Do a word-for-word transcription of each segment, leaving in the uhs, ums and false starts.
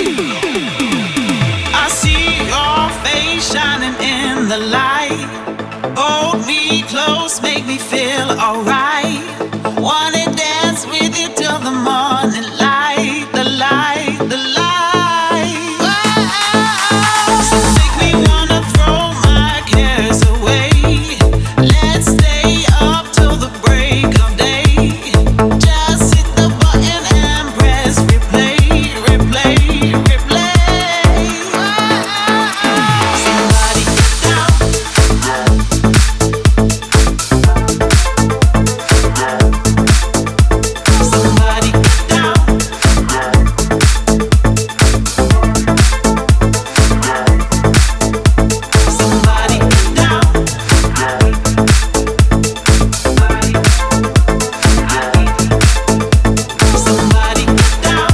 I see your face shining in the light. Hold me close, make me feel alright. Wanna dance with you till the morning light, the light, the light. Oh, so make me wanna throw my cares away. Let's stay up till the break of day. Just hit the button and press replay, replay, replay. Somebody get down. Somebody get down. Somebody get down. Somebody get down.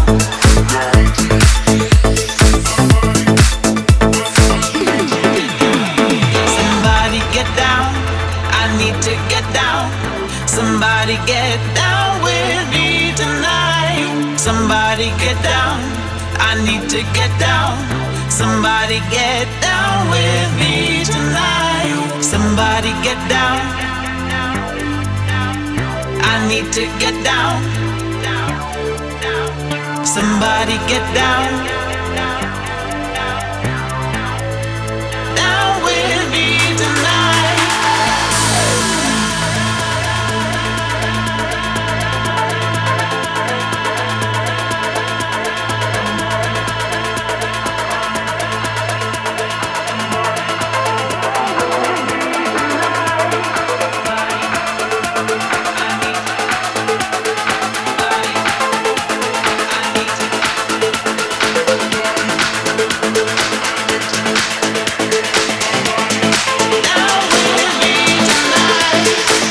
Somebody get down. I need to get down. Somebody get down with me tonight. Somebody get down. I need to get down. Somebody get down with me tonight. Somebody get down. I need to get down. Somebody get down. Down with me tonight. Down with me tonight.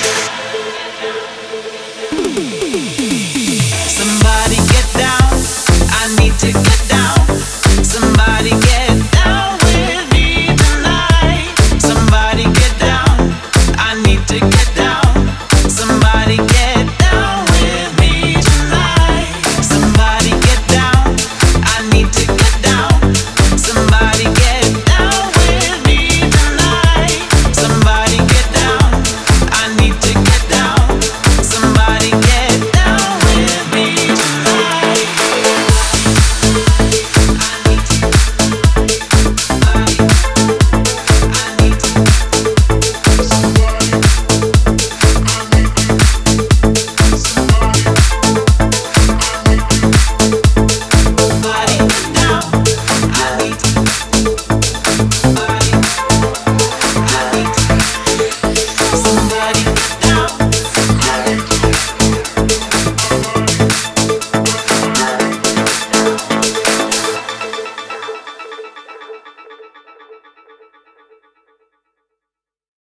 Somebody get down. I need to get down. Somebody get down with me tonight. Somebody get down. I need to get down. Somebody get down with me tonight. Somebody get down. I need to get down. Somebody get down with me tonight. Somebody get down. I need to get down. Somebody get down with me tonight. Somebody get down. I need to. Somebody. I need to. Somebody.